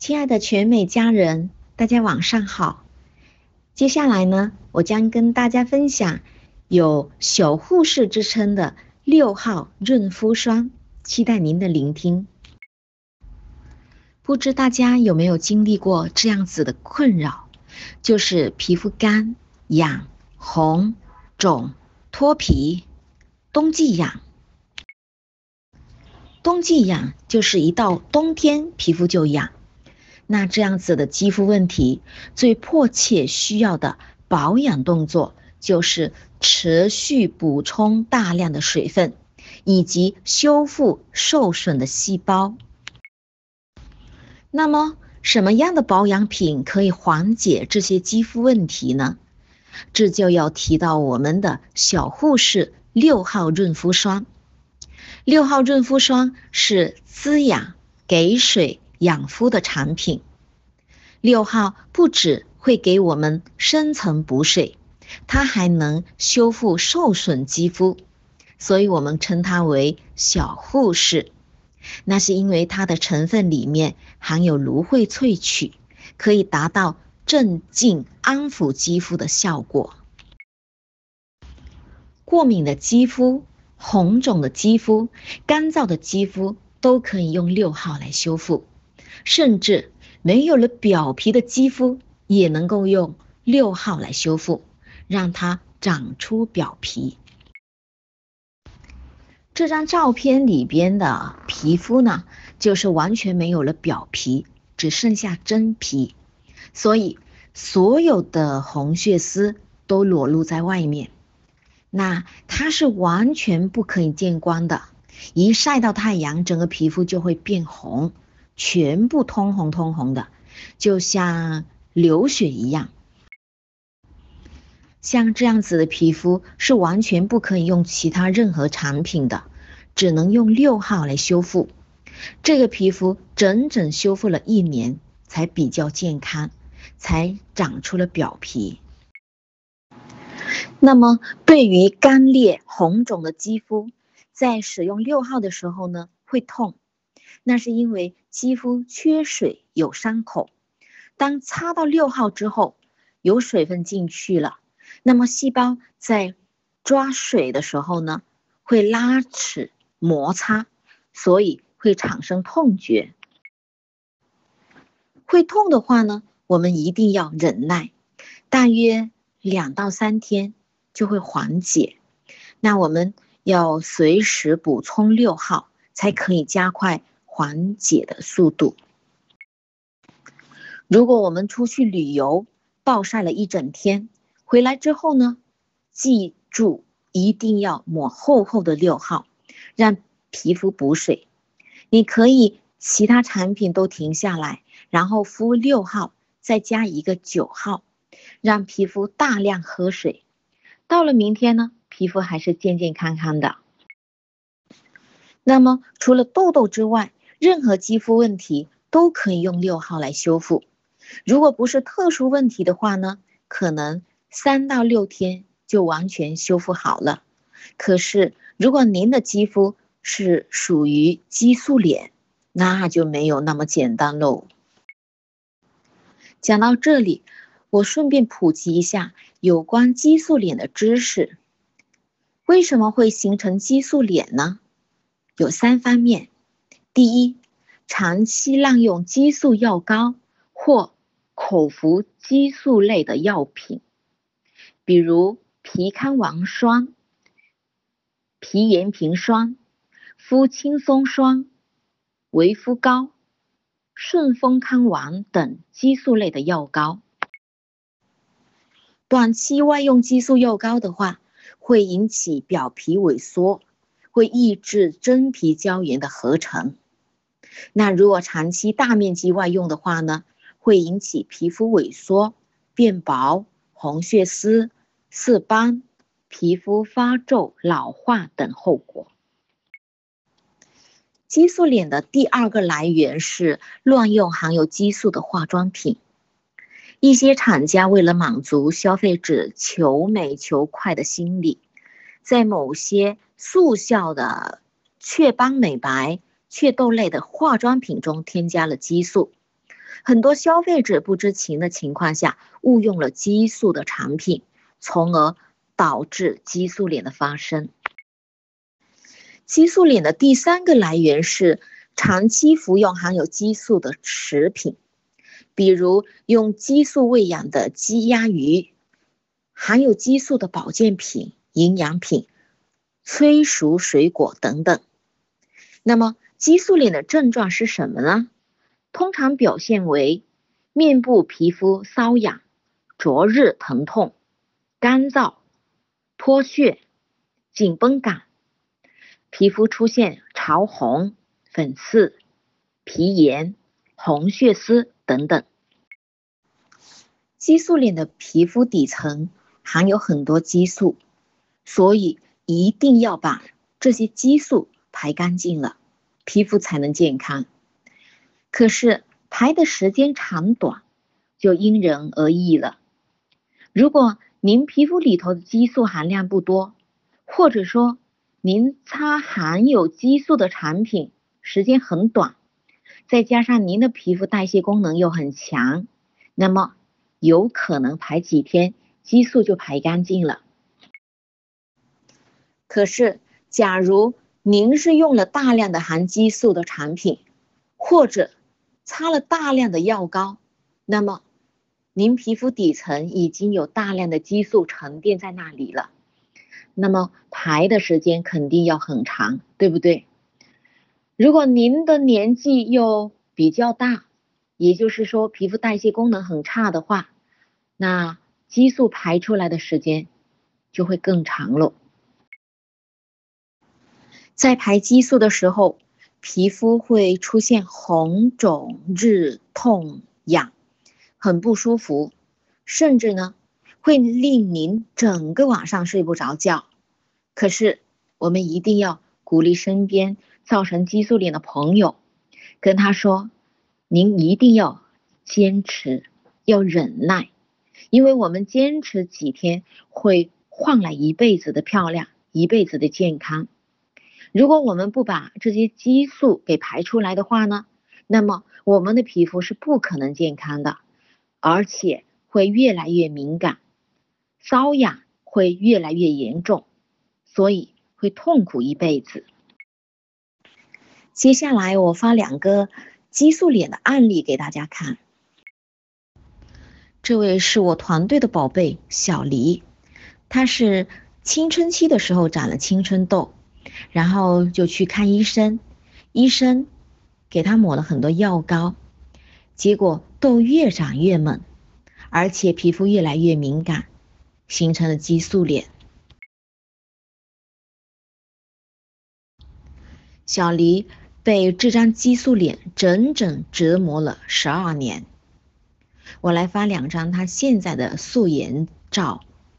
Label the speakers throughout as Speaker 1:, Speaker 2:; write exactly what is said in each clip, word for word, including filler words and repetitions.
Speaker 1: 亲爱的全美家人，大家晚上好。接下来呢，我将跟大家分享有小护士之称的六号润肤霜，期待您的聆听。不知大家有没有经历过这样子的困扰，就是皮肤干、痒、红、肿、脱皮，冬季痒。冬季痒就是一到冬天皮肤就痒。那这样子的肌肤问题，最迫切需要的保养动作就是持续补充大量的水分，以及修复受损的细胞。那么什么样的保养品可以缓解这些肌肤问题呢？这就要提到我们的小护士六号润肤霜。六号润肤霜是滋养、给水、养肤的产品。六号不只会给我们深层补水，它还能修复受损肌肤，所以我们称它为小护士。那是因为它的成分里面含有芦荟萃取，可以达到镇静安抚肌肤的效果。过敏的肌肤、红肿的肌肤、干燥的肌肤都可以用六号来修复，甚至没有了表皮的肌肤也能够用六号来修复，让它长出表皮。这张照片里边的皮肤呢，就是完全没有了表皮，只剩下真皮，所以所有的红血丝都裸露在外面。那它是完全不可以见光的，一晒到太阳，整个皮肤就会变红，全部通红通红的，就像流血一样。像这样子的皮肤是完全不可以用其他任何产品的，只能用六号来修复。这个皮肤整整修复了一年才比较健康，才长出了表皮。那么对于干裂红肿的肌肤，在使用六号的时候呢，会痛，那是因为肌肤缺水有伤口。当擦到六号之后，有水分进去了，那么细胞在抓水的时候呢，会拉扯摩擦，所以会产生痛觉。会痛的话呢，我们一定要忍耐，大约两到三天就会缓解。那我们要随时补充六号，才可以加快缓解的速度。如果我们出去旅游，暴晒了一整天，回来之后呢，记住一定要抹厚厚的六号，让皮肤补水。你可以其他产品都停下来，然后敷六号，再加一个九号，让皮肤大量喝水。到了明天呢，皮肤还是健健康康的。那么除了痘痘之外，任何肌肤问题都可以用六号来修复。如果不是特殊问题的话呢，可能三到六天就完全修复好了。可是如果您的肌肤是属于激素脸，那就没有那么简单喽。讲到这里，我顺便普及一下有关激素脸的知识。为什么会形成激素脸呢？有三方面。第一，长期滥用激素药膏或口服激素类的药品，比如皮康王霜、皮炎平霜、肤轻松霜、维肤膏、顺丰康王等激素类的药膏。短期外用激素药膏的话，会引起表皮萎缩，会抑制真皮胶原的合成。那如果长期大面积外用的话呢，会引起皮肤萎缩、变薄、红血丝、色斑、皮肤发皱、老化等后果。激素脸的第二个来源是乱用含有激素的化妆品。一些厂家为了满足消费者求美求快的心理，在某些速效的雀斑美白、祛痘类的化妆品中添加了激素， 很多消费者不知情的情况下误用了激素的产品，从而导致激素脸的发生。激素脸的第三个来源是长期服用含有激素的食品，比如用激素喂养的鸡鸭鱼，含有激素的保健品、营养品、催熟水果等等。那么激素脸的症状是什么呢？通常表现为面部皮肤瘙痒、灼热疼痛、干燥、脱屑、紧绷感，皮肤出现潮红、粉刺、皮炎、红血丝等等。激素脸的皮肤底层含有很多激素，所以一定要把这些激素排干净了，皮肤才能健康。可是排的时间长短就因人而异了。如果您皮肤里头的激素含量不多，或者说您擦含有激素的产品时间很短，再加上您的皮肤代谢功能又很强，那么有可能排几天激素就排干净了。可是假如您是用了大量的含激素的产品，或者擦了大量的药膏，那么您皮肤底层已经有大量的激素沉淀在那里了，那么排的时间肯定要很长，对不对？如果您的年纪又比较大，也就是说皮肤代谢功能很差的话，那激素排出来的时间就会更长了。在排激素的时候，皮肤会出现红肿、日、痛、痒，很不舒服，甚至呢会令您整个晚上睡不着觉。可是我们一定要鼓励身边造成激素脸的朋友，跟他说，您一定要坚持，要忍耐，因为我们坚持几天会换来一辈子的漂亮，一辈子的健康。如果我们不把这些激素给排出来的话呢，那么我们的皮肤是不可能健康的，而且会越来越敏感，瘙痒会越来越严重，所以会痛苦一辈子。接下来我发两个激素脸的案例给大家看。这位是我团队的宝贝小黎，她是青春期的时候长了青春痘，然后就去看医生，医生给她抹了很多药膏，结果痘越长越猛，而且皮肤越来越敏感，形成了激素脸。小黎被这张激素脸整整折磨了十二年。我来发两张她现在的素颜照。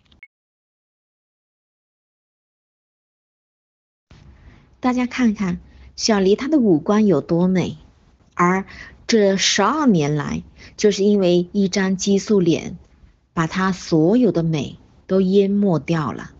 Speaker 1: 大家看看小黎她的五官有多美，而这十二年来，就是因为一张激素脸，把她所有的美都淹没掉了。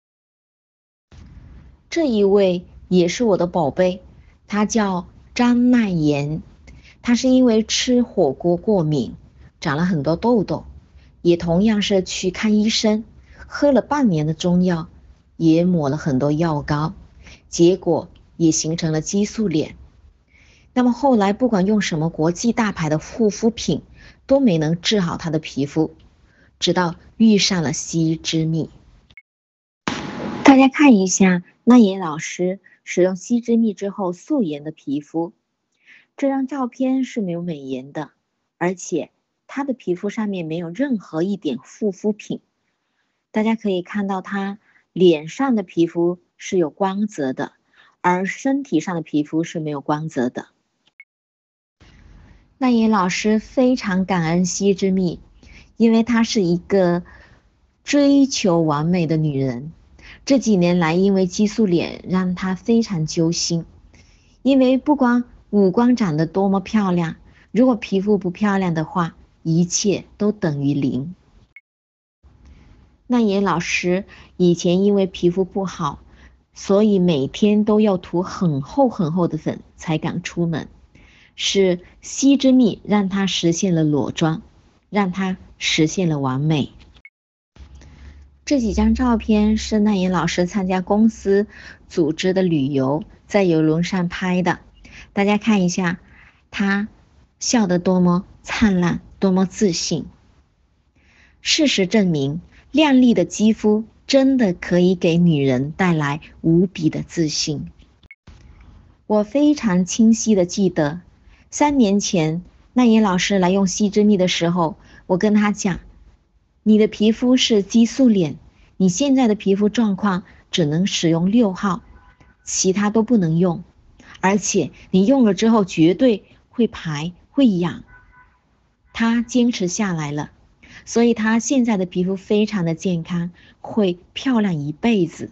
Speaker 1: 这一位也是我的宝贝，她叫张奈妍，她是因为吃火锅过敏，长了很多痘痘，也同样是去看医生，喝了半年的中药，也抹了很多药膏，结果也形成了激素脸。那么后来不管用什么国际大牌的护肤品，都没能治好她的皮肤，直到遇上了烯之蜜。大家看一下奈妍老师使用烯之蜜之后素颜的皮肤，这张照片是没有美颜的，而且她的皮肤上面没有任何一点护肤品。大家可以看到她脸上的皮肤是有光泽的，而身体上的皮肤是没有光泽的。奈妍老师非常感恩烯之蜜，因为她是一个追求完美的女人。这几年来，因为激素脸让她非常揪心，因为不管五官长得多么漂亮，如果皮肤不漂亮的话，一切都等于零。奈妍老师以前因为皮肤不好，所以每天都要涂很厚很厚的粉才敢出门， 是硒之蜜让它实现了裸妆，让它实现了完美。这几张照片是奈妍老师参加公司组织的旅游，在游轮上拍的，大家看一下，她笑得多么灿烂，多么自信。事实证明，亮丽的肌肤真的可以给女人带来无比的自信。我非常清晰的记得，三年前奈妍老师来用硒之蜜的时候，我跟她讲，你的皮肤是激素脸，你现在的皮肤状况只能使用六号，其他都不能用，而且你用了之后绝对会排会痒。她坚持下来了，所以她现在的皮肤非常的健康，会漂亮一辈子。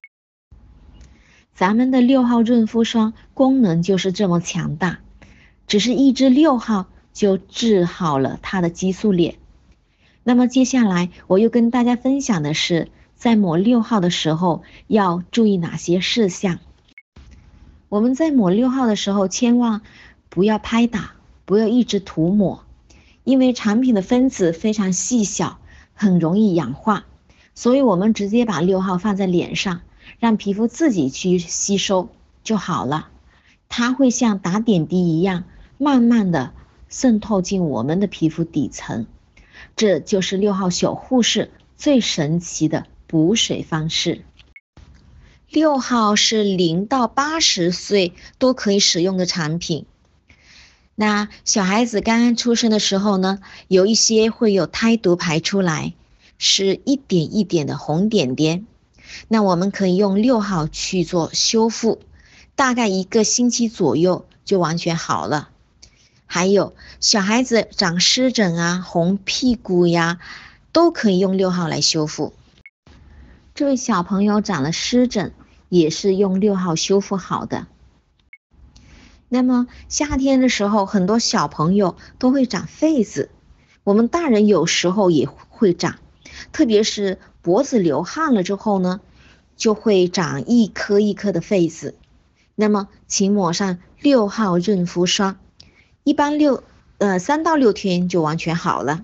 Speaker 1: 咱们的六号润肤霜功能就是这么强大，只是一支六号就治好了她的激素脸。那么接下来我又跟大家分享的是，在抹六号的时候要注意哪些事项。我们在抹六号的时候，千万不要拍打，不要一直涂抹，因为产品的分子非常细小，很容易氧化，所以我们直接把六号放在脸上，让皮肤自己去吸收就好了。它会像打点滴一样，慢慢的渗透进我们的皮肤底层。这就是六号小护士最神奇的补水方式。六号是零到八十岁都可以使用的产品。那小孩子刚刚出生的时候呢，有一些会有胎毒排出来，是一点一点的红点点。那我们可以用六号去做修复，大概一个星期左右就完全好了。还有小孩子长湿疹啊、红屁股呀，都可以用六号来修复。这位小朋友长了湿疹，也是用六号修复好的。那么夏天的时候，很多小朋友都会长痱子，我们大人有时候也会长，特别是脖子流汗了之后呢，就会长一颗一颗的痱子。那么请抹上六号润肤霜，一般六呃三到六天就完全好了。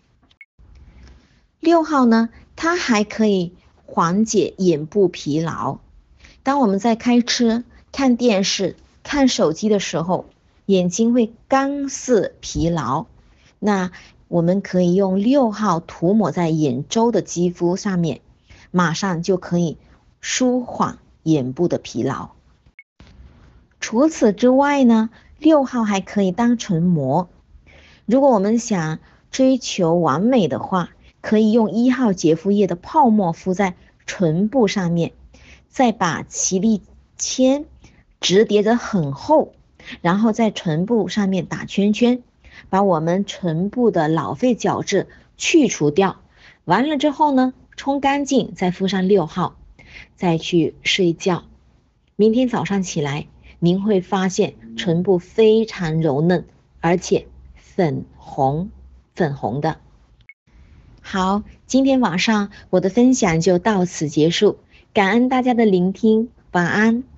Speaker 1: 六号呢，它还可以缓解眼部疲劳。当我们在开车、看电视、看手机的时候，眼睛会干涩疲劳，那我们可以用六号涂抹在眼周的肌肤上面，马上就可以舒缓眼部的疲劳。除此之外呢，六号还可以当唇膜。如果我们想追求完美的话，可以用一号洁肤液的泡沫敷在唇部上面，再把奇力铅直叠得很厚，然后在唇部上面打圈圈，把我们唇部的老废角质去除掉。完了之后呢，冲干净，再敷上六号，再去睡觉。明天早上起来，您会发现唇部非常柔嫩，而且粉红粉红的。好，今天晚上我的分享就到此结束，感恩大家的聆听，晚安。